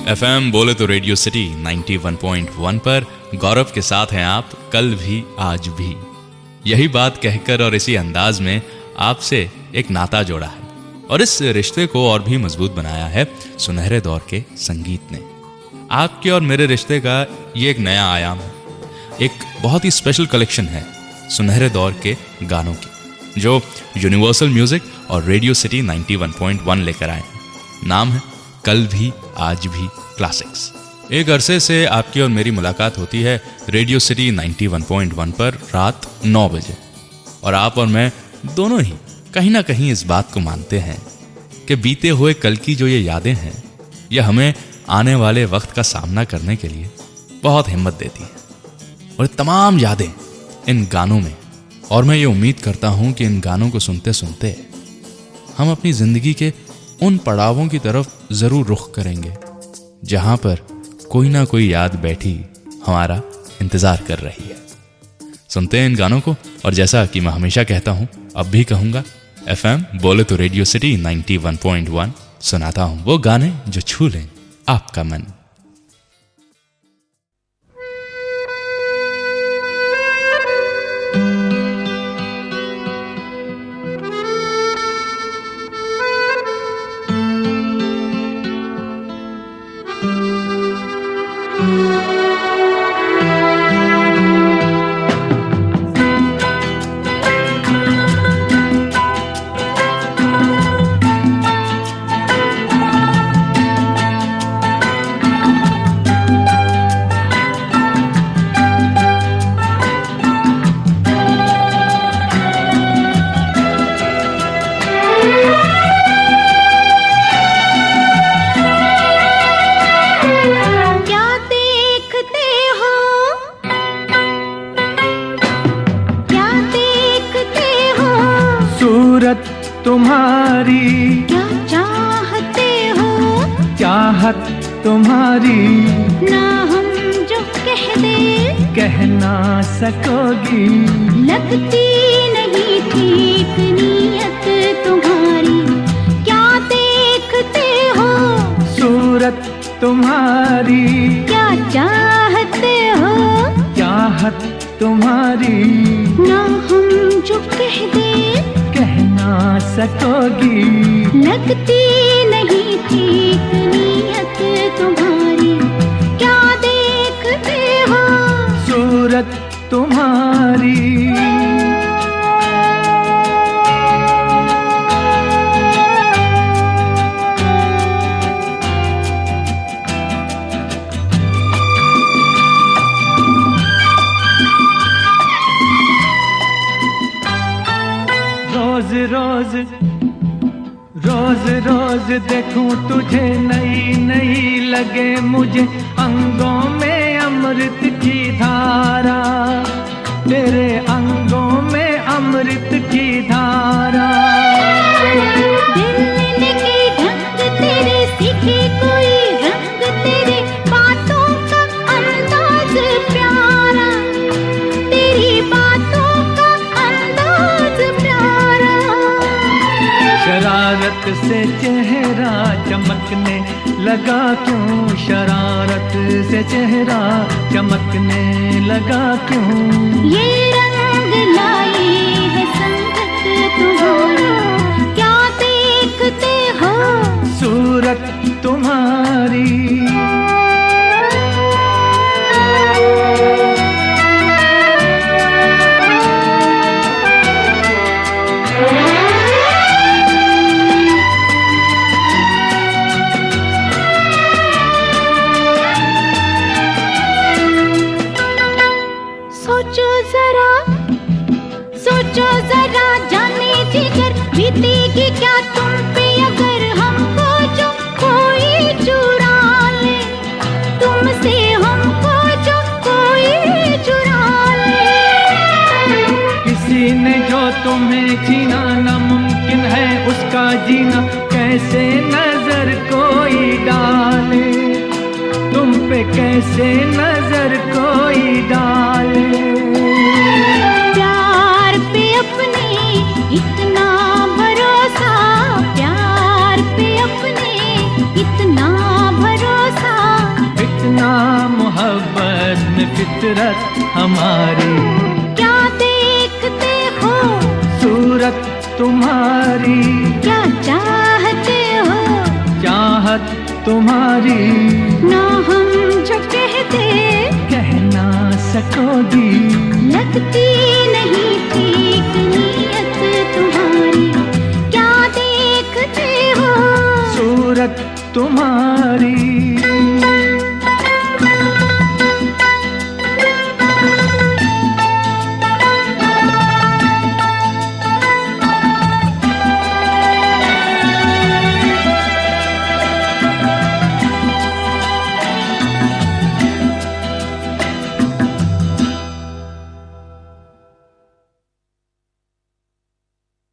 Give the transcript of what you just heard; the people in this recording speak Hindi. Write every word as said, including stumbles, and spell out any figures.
एफएम बोले तो radio city ninety one point one पर गौरव के साथ हैं आप, कल भी आज भी। यही बात कहकर और इसी अंदाज में आपसे एक नाता जोड़ा है और इस रिश्ते को और भी मजबूत बनाया है सुनहरे दौर के संगीत ने। आपके और मेरे रिश्ते का ये एक नया आयाम है, एक बहुत ही स्पेशल कलेक्शन है सुनहरे दौर के गानों की, जो यूनिवर्सल म्यूजिक और radio city ninety one point one लेकर आए हैं। नाम है कल भी आज भी क्लासिक्स। एक अरसे से आपकी और मेरी मुलाकात होती है radio city ninety one point one पर रात नौ बजे, और आप और मैं दोनों ही कहीं ना कहीं इस बात को मानते हैं कि बीते हुए कल की जो ये यादें हैं, यह हमें आने वाले वक्त का सामना करने के लिए बहुत हिम्मत देती हैं। और तमाम यादें इन गानों में, और मैं ये उम्मीद करता हूं कि इन गानों को सुनते सुनते हम अपनी जिंदगी के उन पड़ावों की तरफ जरूर रुख करेंगे जहां पर कोई ना कोई याद बैठी हमारा इंतजार कर रही है। सुनते हैं इन गानों को, और जैसा कि मैं हमेशा कहता हूं, अब भी कहूंगा, एफएम बोले तो radio city ninety one point one सुनाता हूं वो गाने जो छू लें आपका मन। तुम्हारी क्या चाहते हो, चाहत तुम्हारी ना हम जो कह दे कह ना सकोगी, लगती नहीं ठीक नीयत तुम्हारी। क्या देखते हो, सूरत तुम्हारी क्या चाहते हो, चाहत तुम्हारी ना हम जो कह दे ना सकोगी, लगती नहीं ठीक नीयत तुम्हारी। क्या देखते हो, सूरत तुम्हारी रोज रोज रोज देखूं तुझे नई नई लगे मुझे, अंगों में अमृत की धारा, तेरे अंगों में अमृत की धारा। दिल के ढंग तेरे सीखे कोई रंग, तेरे बातों का अंदाज प्यारा, तेरी बातों का अंदाज प्यारा। शरारत से चेहरा चमकने लगा क्यों, शरारत से चेहरा चमकने लगा क्यों, ये रंग लाई है संगत तुम्हारी। क्या देखते हो, सूरत तुम्हारी बीतेगी क्या तुम पे अगर हमको जो कोई चुरा ले, तुमसे हमको जो कोई चुरा ले। किसी ने जो तुम्हें जीना नामुमकिन है, उसका जीना कैसे नजर कोई डाले, तुम पे कैसे नजर कोई डाले। प्यार पे अपने इतना भरोसा, प्यार पे अपने इतना भरोसा, फितरत हमारी। क्या देखते हो सूरत तुम्हारी, क्या चाहते हो चाहत तुम्हारी। ना हम जो कहते कह ना सकोगी, लगती नहीं ठीक नीयत तुम्हारी। क्या देखते हो सूरत तुम्हारी।